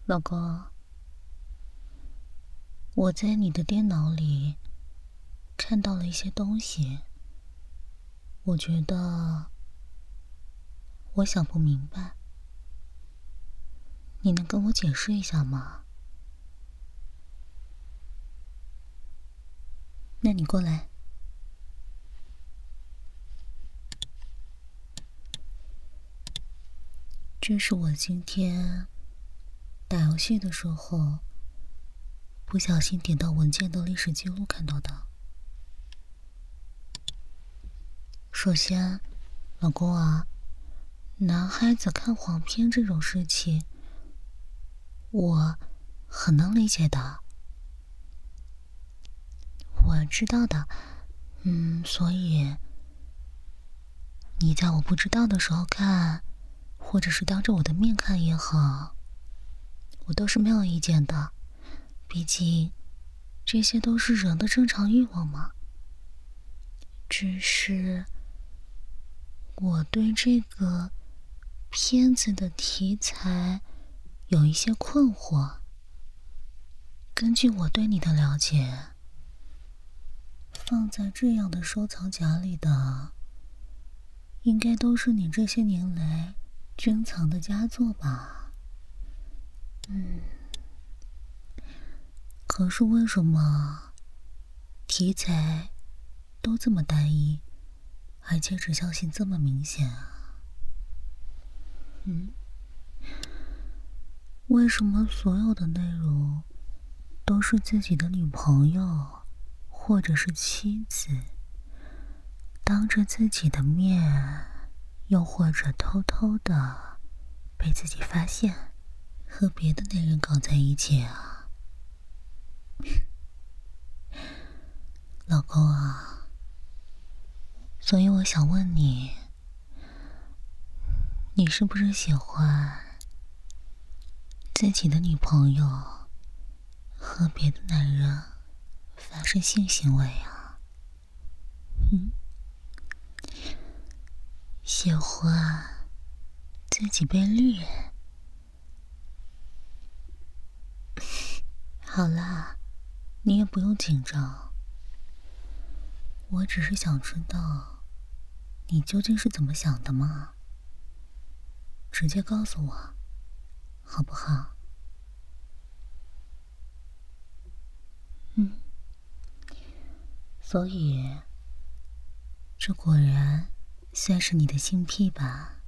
老公，我在你的电脑里看到了一些东西，我觉得我想不明白，你能跟我解释一下吗？那你过来。这是我今天打游戏的时候不小心点到文件的历史记录看到的。首先，老公啊，男孩子看黄片这种事情，我很能理解的。我知道的，所以你在我不知道的时候看，或者是当着我的面看也好，我都是没有意见的。毕竟这些都是人的正常欲望嘛。只是我对这个片子的题材有一些困惑。根据我对你的了解，放在这样的收藏夹里的，应该都是你这些年来珍藏的佳作吧？可是为什么题材都这么单一，而且指向性这么明显啊？为什么所有的内容都是自己的女朋友或者是妻子当着自己的面，又或者偷偷的被自己发现和别的男人搞在一起啊？老公啊，所以我想问你，你是不是喜欢自己的女朋友和别的男人发生性行为啊？喜欢自己被绿？好啦，你也不用紧张，我只是想知道你究竟是怎么想的嘛，直接告诉我好不好？所以这果然算是你的性癖吧？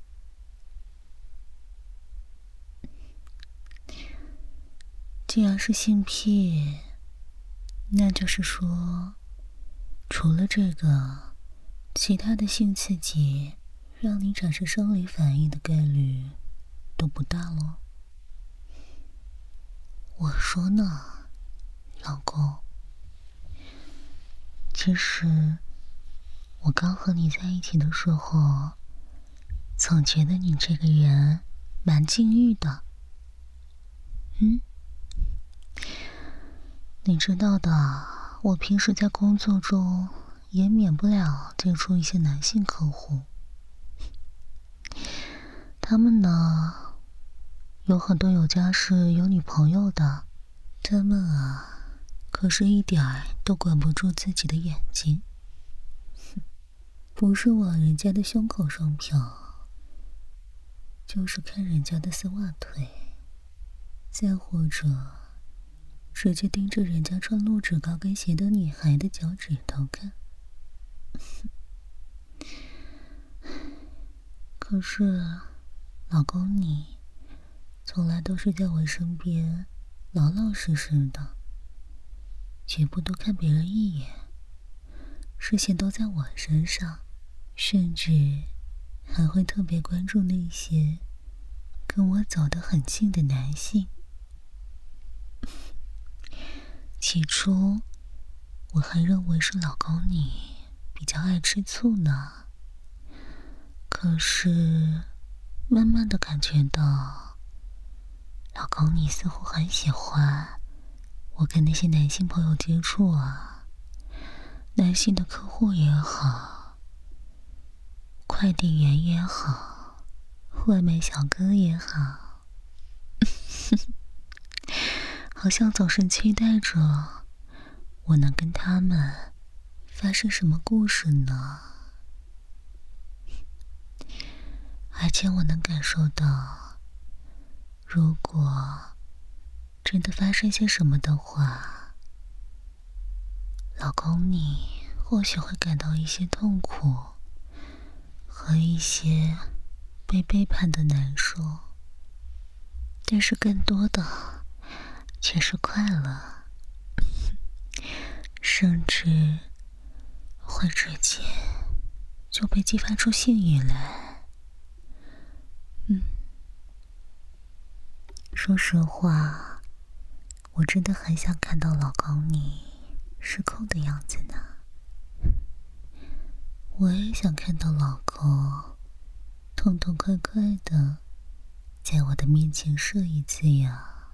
既然是性癖，那就是说除了这个，其他的性刺激让你产生生理反应的概率都不大咯。我说呢，老公，其实我刚和你在一起的时候，总觉得你这个人蛮禁欲的。你知道的，我平时在工作中也免不了接触一些男性客户，他们呢，有很多有家室有女朋友的，他们啊，可是一点儿都管不住自己的眼睛，不是往人家的胸口上瞟，就是看人家的丝袜腿，再或者直接盯着人家穿露趾高跟鞋的女孩的脚趾头看。可是老公你从来都是在我身边老老实实的，绝不多看别人一眼，视线都在我身上，甚至还会特别关注那些跟我走得很近的男性。起初我还认为是老公你比较爱吃醋呢，可是慢慢的感觉到老公你似乎很喜欢我跟那些男性朋友接触啊，男性的客户也好，快递员也好，外卖小哥也好。 好像总是期待着我能跟他们发生什么故事呢？而且我能感受到，如果真的发生些什么的话，老公你或许会感到一些痛苦和一些被背叛的难受，但是更多的却是快乐，甚至会直接就被激发出性欲来。说实话，我真的很想看到老公你失控的样子呢。我也想看到老公痛痛快快的在我的面前射一次呀。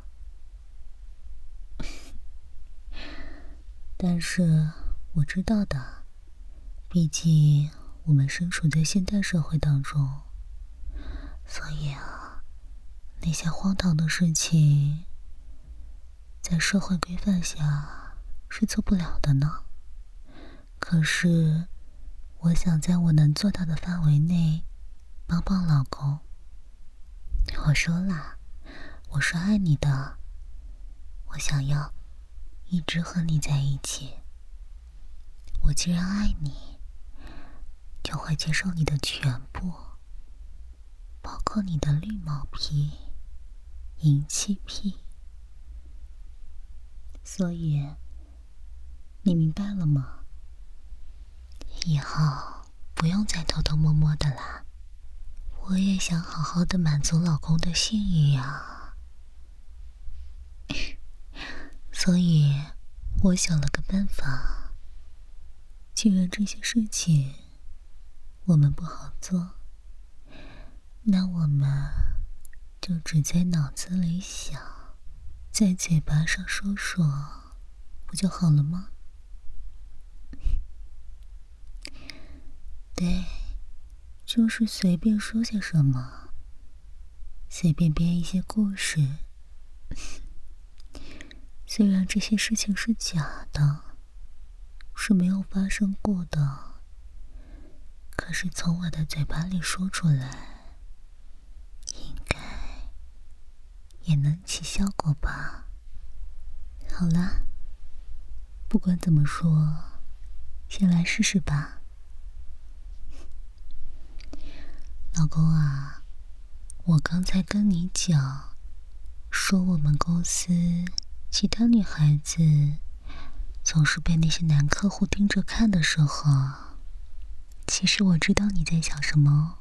但是我知道的，毕竟我们身处在现代社会当中，所以那些荒唐的事情在社会规范下是做不了的呢。可是我想在我能做到的范围内帮帮老公。我说啦，我是爱你的，我想要一直和你在一起。我既然爱你，就会接受你的全部，包括你的绿毛癖、淫气癖。所以你明白了吗？以后不用再偷偷摸摸的啦，我也想好好的满足老公的性欲啊。所以我想了个办法，既然这些事情我们不好做，那我们就只在脑子里想，在嘴巴上说说，不就好了吗？对，就是随便说些什么，随便编一些故事。虽然这些事情是假的，是没有发生过的，可是从我的嘴巴里说出来，应该也能起效果吧。好啦，不管怎么说，先来试试吧。老公啊，我刚才跟你讲，说我们公司其他女孩子总是被那些男客户盯着看的时候，其实我知道你在想什么。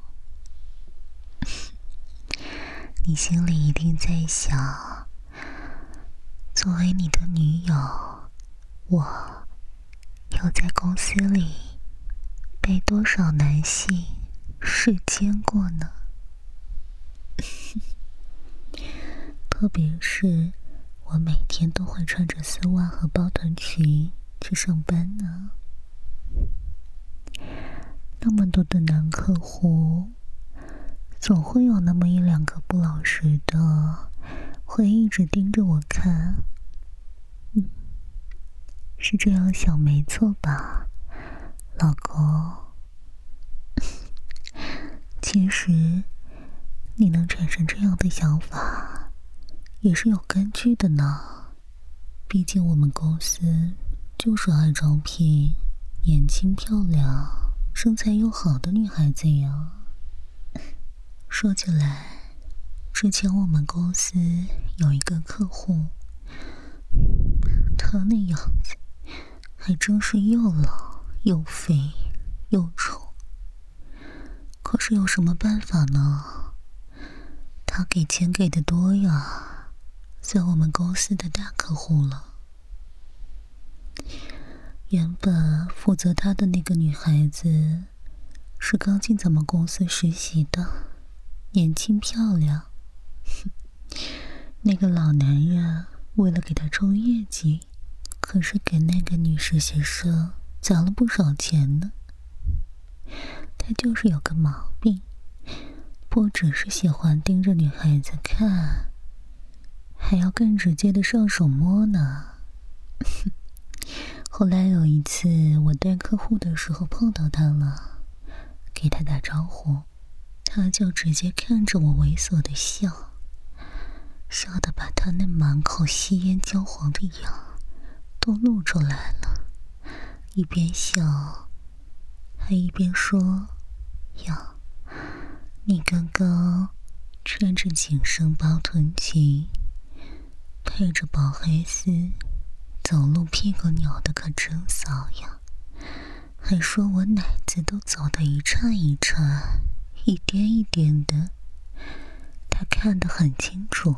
你心里一定在想，作为你的女友，我又在公司里被多少男性视奸过呢？特别是我每天都会穿着丝袜和包臀裙去上班呢。那么多的男客户，总会有那么一两个不老实的，会一直盯着我看。是这样想没错吧，老公？其实你能产生这样的想法也是有根据的呢，毕竟我们公司就是爱招聘年轻漂亮身材又好的女孩子呀。说起来，之前我们公司有一个客户，他那样子还真是又老又肥又丑，可是有什么办法呢？他给钱给的多呀，算我们公司的大客户了。原本负责他的那个女孩子是刚进咱们公司实习的，年轻漂亮。那个老男人为了给她冲业绩，可是给那个女实习生攒了不少钱呢。他就是有个毛病，不只是喜欢盯着女孩子看， 还要更直接的上手摸呢。后来有一次我带客户的时候碰到他了，给他打招呼，他就直接看着我猥琐的笑，笑得把他那满口吸烟焦黄的牙都露出来了，一边笑还一边说：呀，你刚刚穿着紧身包臀裙，配着薄黑丝，走路屁股扭得可真骚呀，还说我奶子都走得一颤一颤，一颠一颠的，他看得很清楚。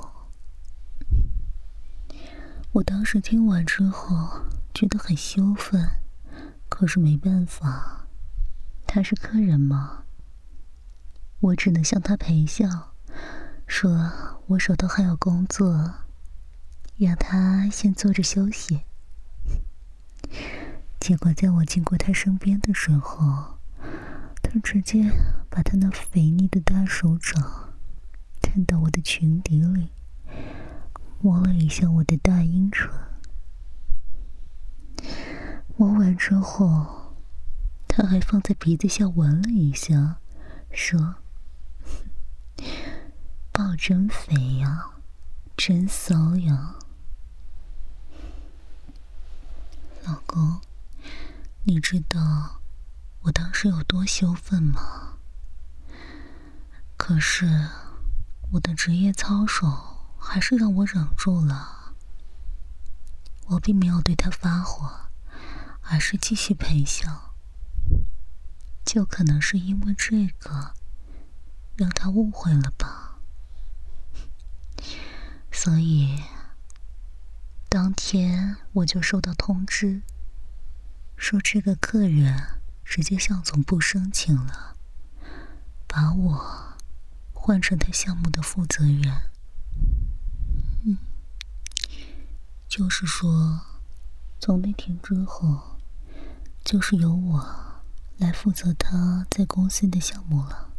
我当时听完之后觉得很羞愤，可是没办法，他是客人嘛，我只能向他陪笑，说我手头还有工作，让他先坐着休息。结果在我经过他身边的时候，他直接把他那肥腻的大手掌探到我的裙底里，摸了一下我的大阴唇。摸完之后，他还放在鼻子下闻了一下，说：抱真肥呀，真骚呀。老公，你知道我当时有多羞愤吗？可是我的职业操守还是让我忍住了，我并没有对他发火，而是继续陪笑。就可能是因为这个让他误会了吧。所以当天我就收到通知，说这个客人直接向总部申请了，把我换成他项目的负责人。就是说从那天之后，就是由我来负责他在公司的项目了。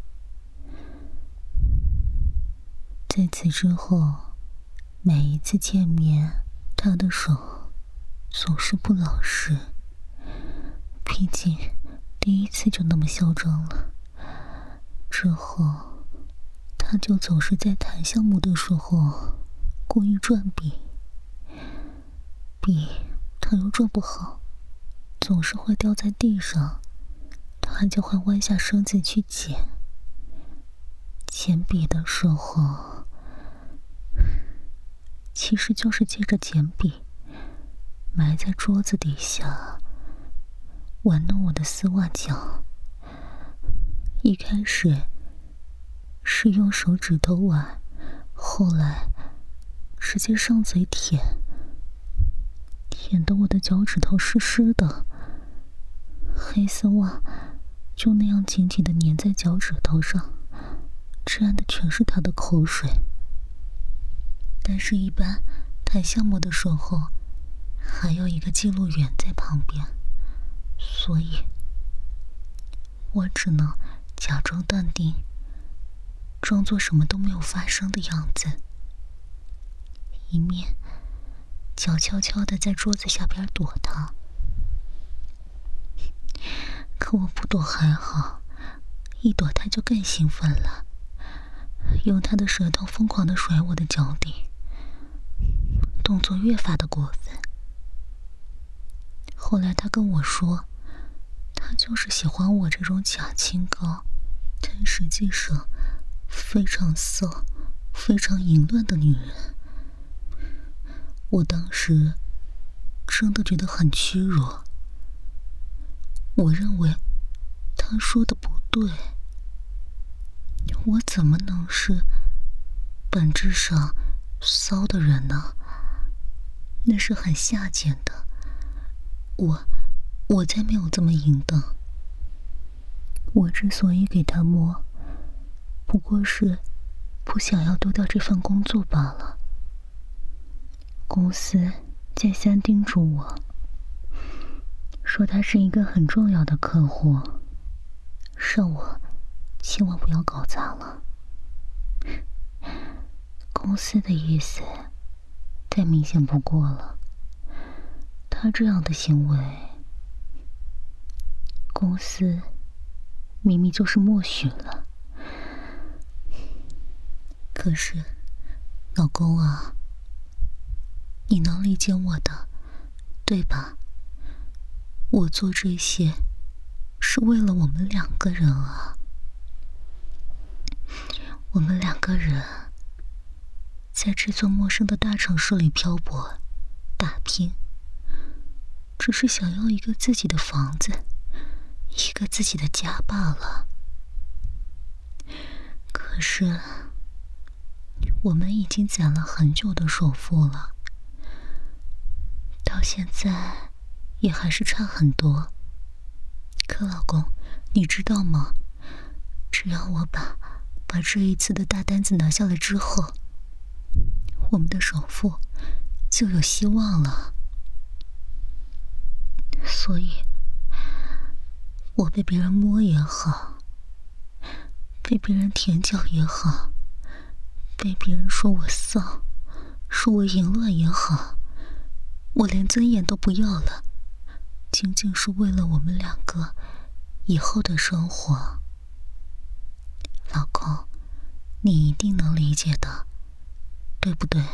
在此之后，每一次见面，他的手总是不老实，毕竟第一次就那么嚣张了。之后他就总是在谈项目的时候故意转笔，笔他又转不好，总是会掉在地上，他就会弯下身子去捡。捡笔的时候，其实就是借着捡笔埋在桌子底下玩弄我的丝袜脚。一开始是用手指头玩，后来直接上嘴舔，舔得我的脚趾头湿湿的，黑丝袜就那样紧紧地粘在脚趾头上，沾的全是他的口水。但是一般谈项目的时候还有一个记录员在旁边，所以我只能假装淡定，装作什么都没有发生的样子，一面脚悄悄地在桌子下边躲他。可我不躲还好，一躲他就更兴奋了，用他的舌头疯狂地甩我的脚底，动作越发的过分。后来他跟我说，他就是喜欢我这种假清高，但实际上非常骚、非常淫乱的女人。我当时真的觉得很屈辱，我认为他说的不对，我怎么能是本质上骚的人呢？那是很下贱的，我才没有这么淫荡。我之所以给他摸，不过是不想要丢掉这份工作罢了。公司再三叮嘱我，说他是一个很重要的客户，让我千万不要搞砸了。公司的意思太明显不过了。他这样的行为，公司明明就是默许了。可是，老公啊，你能理解我的，对吧？我做这些是为了我们两个人啊。我们两个人在这座陌生的大城市里漂泊打拼，只是想要一个自己的房子，一个自己的家罢了。可是我们已经攒了很久的首付了，到现在也还是差很多。可老公，你知道吗？只要我把这一次的大单子拿下来之后，我们的首付就有希望了。所以，我被别人摸也好，被别人舔脚也好，被别人说我骚，说我淫乱也好，我连尊严都不要了，仅仅是为了我们两个以后的生活。老公，你一定能理解的，对不对？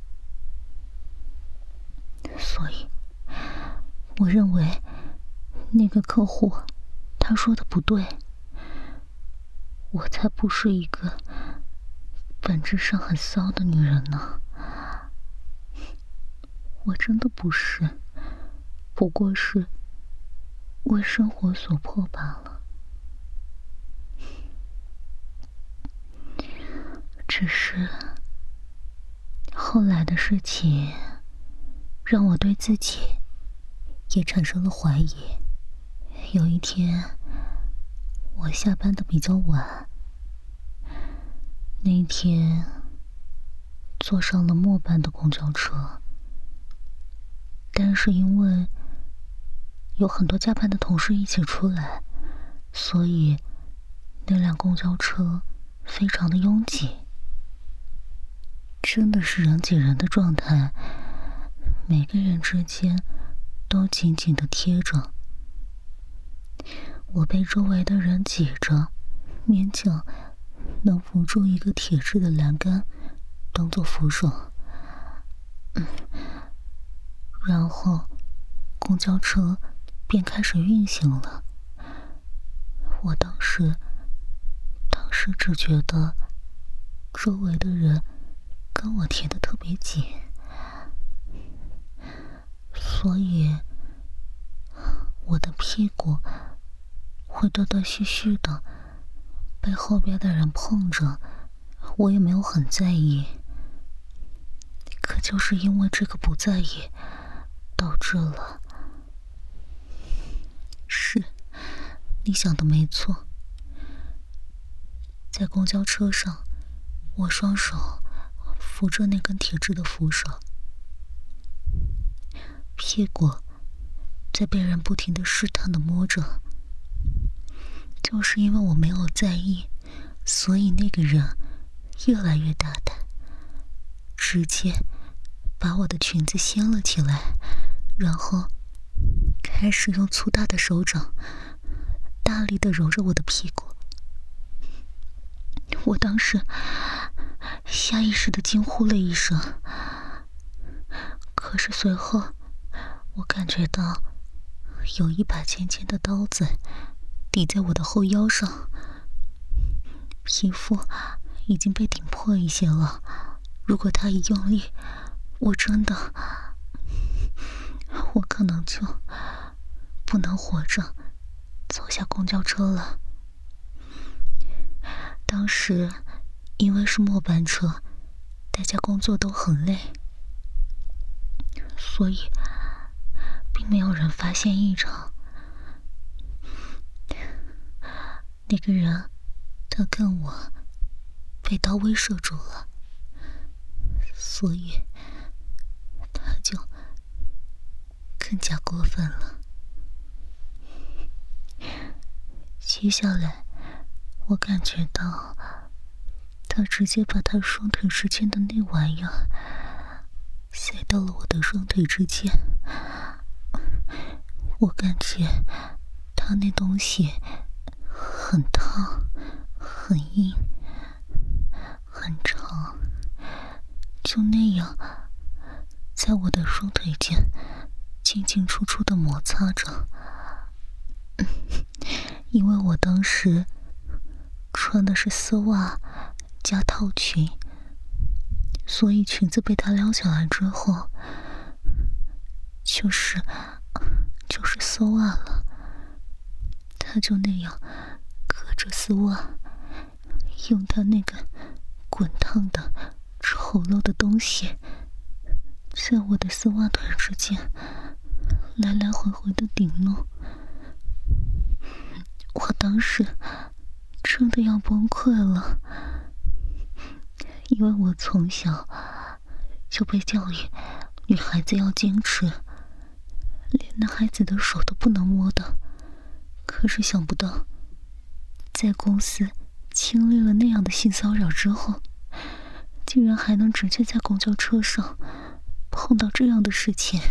所以，我认为那个客户他说的不对，我才不是一个本质上很骚的女人呢。我真的不是，不过是为生活所迫罢了。只是后来的事情让我对自己也产生了怀疑。有一天我下班的比较晚，那天坐上了末班的公交车，但是因为有很多加班的同事一起出来，所以那辆公交车非常的拥挤，真的是人挤人的状态，每个人之间都紧紧地贴着。我被周围的人挤着，勉强能扶住一个铁质的栏杆当做扶手。然后公交车便开始运行了。我当时只觉得周围的人跟我贴得特别紧，所以我的屁股会断断续续的被后边的人碰着，我也没有很在意。可就是因为这个不在意，导致了……是，你想的没错。在公交车上，我双手扶着那根铁质的扶手，屁股在被人不停地试探地摸着。就是因为我没有在意，所以那个人越来越大胆，直接把我的裙子掀了起来，然后开始用粗大的手掌大力地揉着我的屁股。我当时下意识地惊呼了一声，可是随后我感觉到有一把尖尖的刀子抵在我的后腰上，皮肤已经被顶破一些了。如果他一用力，我可能就不能活着走下公交车了。当时因为是末班车，大家工作都很累，所以并没有人发现异常。那个人他跟我被刀威慑住了，所以他就更加过分了。接下来我感觉到他直接把他双腿之间的那玩意儿到了我的双腿之间。我感觉他那东西很烫，很硬，很长，就那样在我的双腿间进进出出的摩擦着。因为我当时穿的是丝袜加套裙，所以裙子被他撩起来之后，就是丝袜了。他就那样隔着丝袜，用他那个滚烫的丑陋的东西在我的丝袜腿之间来来回回的顶弄。我当时真的要崩溃了，因为我从小就被教育女孩子要矜持，连男孩子的手都不能摸的。可是想不到在公司经历了那样的性骚扰之后，竟然还能直接在公交车上碰到这样的事情。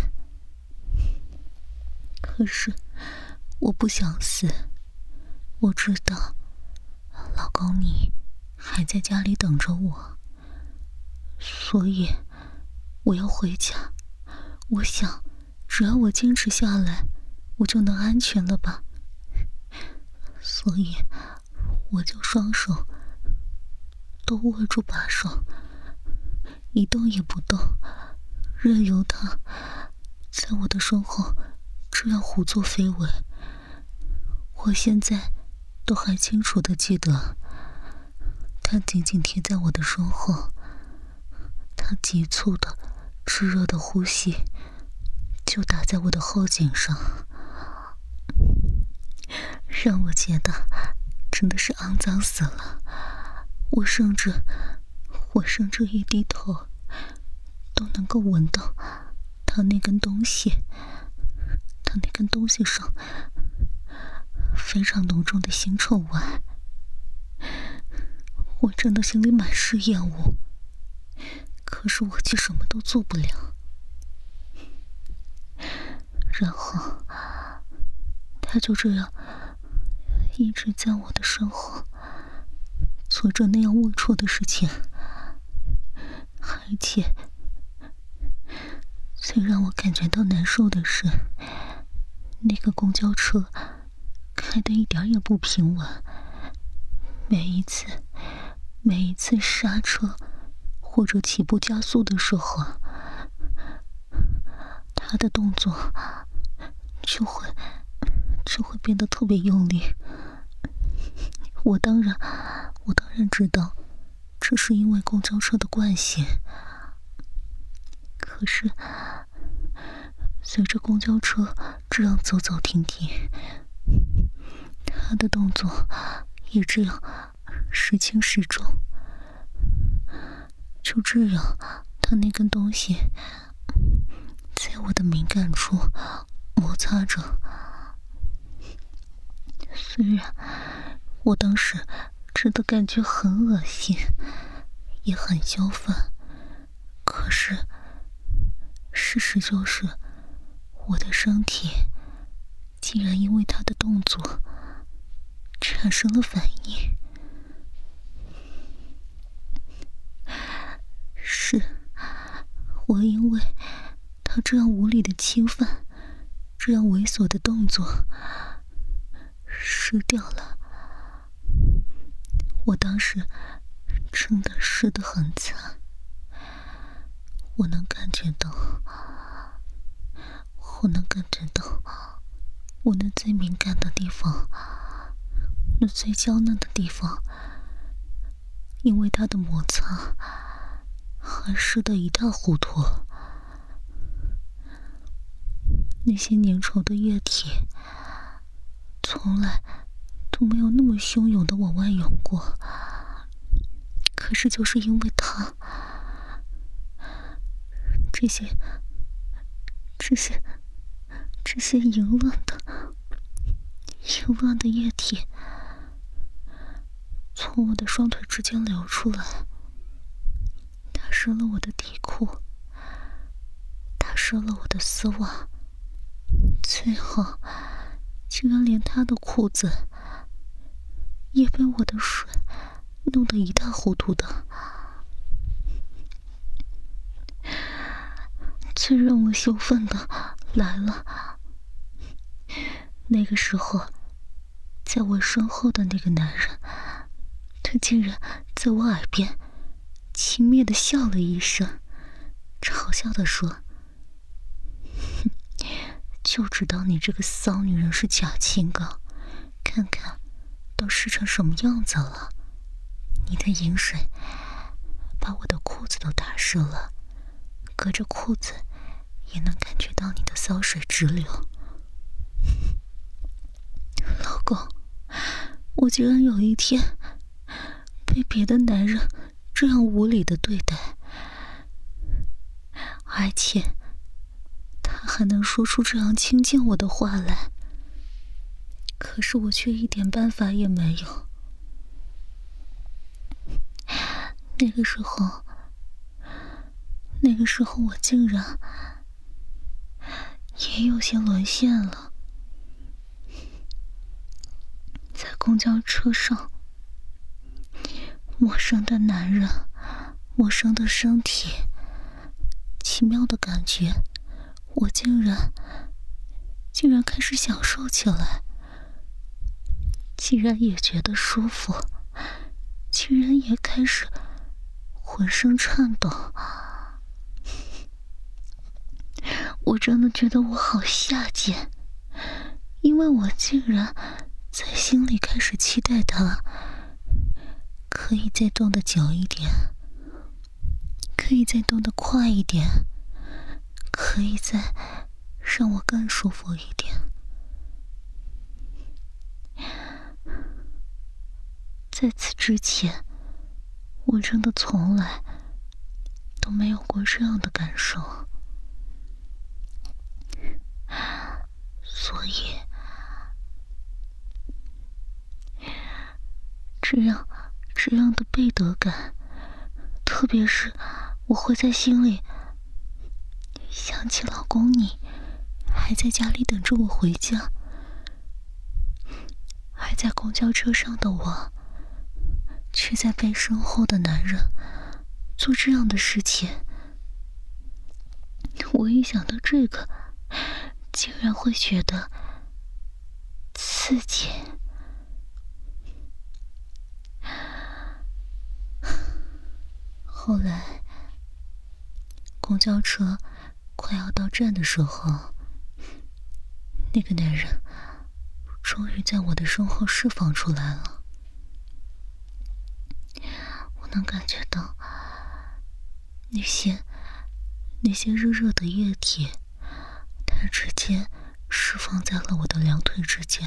可是我不想死，我知道老公你还在家里等着我，所以我要回家。我想只要我坚持下来，我就能安全了吧。所以我就双手都握住把手，一动也不动，任由他在我的身后这样胡作非为。我现在都还清楚地记得，他紧紧贴在我的身后，他急促的炙热的呼吸就打在我的后颈上，让我觉得真的是肮脏死了。我甚至一低头都能够闻到他那根东西上非常浓重的腥臭味。我真的心里满是厌恶，可是我却什么都做不了。然后他就这样一直在我的身后做着那样龌龊的事情，而且最让我感觉到难受的是，那个公交车开得一点也不平稳，每一次刹车或者起步加速的时候，他的动作就会变得特别用力。我当然知道这是因为公交车的惯性，可是随着公交车这样走走停停，他的动作也这样时轻时重。就这样，他那根东西在我的敏感处摩擦着。虽然我当时真的感觉很恶心，也很羞愤，可是事实就是我的身体竟然因为他的动作产生了反应。是我因为他这样无理的侵犯，这样猥琐的动作湿掉了。我当时真的湿得很惨，我能感觉到我那最敏感的地方，那最娇嫩的地方，因为它的摩擦还湿得一塌糊涂。那些粘稠的液体从来都没有那么汹涌地往外涌过，可是就是因为它，这些淫乱的液体从我的双腿之间流出来，打湿了我的底裤， 湿了我的丝袜，最后竟然连他的裤子也被我的水弄得一塌糊涂的。最让我羞愤的来了，那个时候在我身后的那个男人，他竟然在我耳边轻蔑地笑了一声，嘲笑地说：就知道你这个骚女人是假清高，看看都湿成什么样子了，你的饮水把我的裤子都打湿了，隔着裤子也能感觉到你的骚水直流。老公，我竟然有一天被别的男人这样无理的对待，而且他还能说出这样亲近我的话来，可是我却一点办法也没有。那个时候我竟然也有些沦陷了。在公交车上，陌生的男人，陌生的身体，奇妙的感觉，我竟然开始享受起来，竟然也觉得舒服，竟然也开始浑身颤抖。我真的觉得我好下贱，因为我竟然在心里开始期待他可以再动得久一点，可以再动得快一点，可以再让我更舒服一点。在此之前，我真的从来都没有过这样的感受，所以这样的背德感，特别是我会在心里想起老公你还在家里等着我回家，还在公交车上的我却在被身后的男人做这样的事情。我一想到这个，竟然会觉得刺激。后来公交车快要到站的时候，那个男人终于在我的身后释放出来了。我能感觉到那些热热的液体，它直接释放在了我的两腿之间，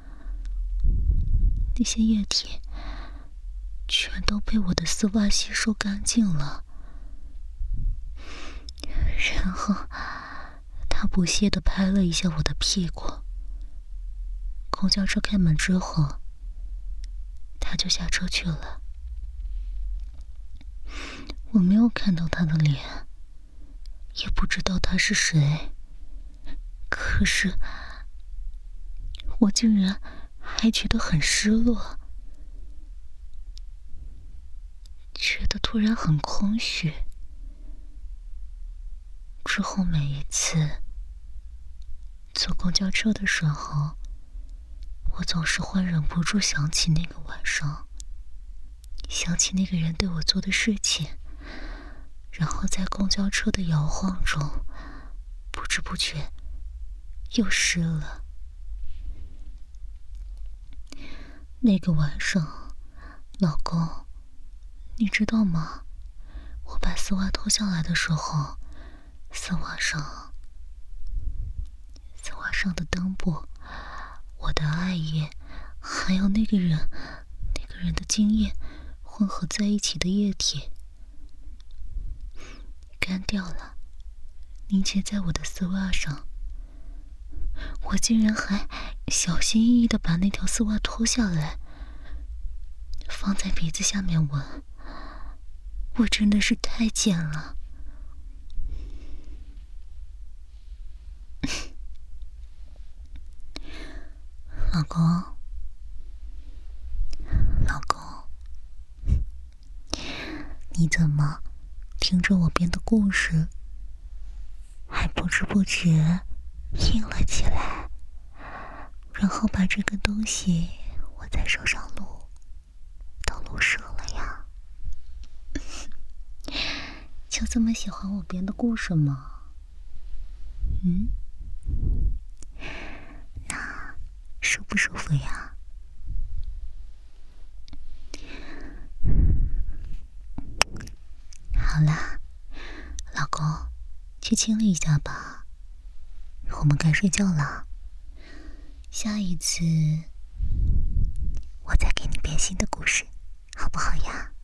那些液体全都被我的丝袜吸收干净了。然后他不屑地拍了一下我的屁股。公交车开门之后，他就下车去了。我没有看到他的脸，也不知道他是谁，可是我竟然还觉得很失落，觉得突然很空虚。之后每一次坐公交车的时候，我总是会忍不住想起那个晚上，想起那个人对我做的事情，然后在公交车的摇晃中，不知不觉又湿了。那个晚上，老公，你知道吗？我把丝袜脱下来的时候，丝袜上的裆部，我的爱液，还有那个人的精液混合在一起的液体干掉了，凝结在我的丝袜上。我竟然还小心翼翼地把那条丝袜脱下来，放在鼻子下面闻。我真的是太贱了。 老公，老公，你怎么听着我编的故事，还不知不觉硬了起来，然后把这个东西握在手上都录折了呀？就这么喜欢我编的故事吗？那舒不舒服呀？好啦，老公，去清理一下吧，我们该睡觉了。下一次我再给你编新的故事，好不好呀？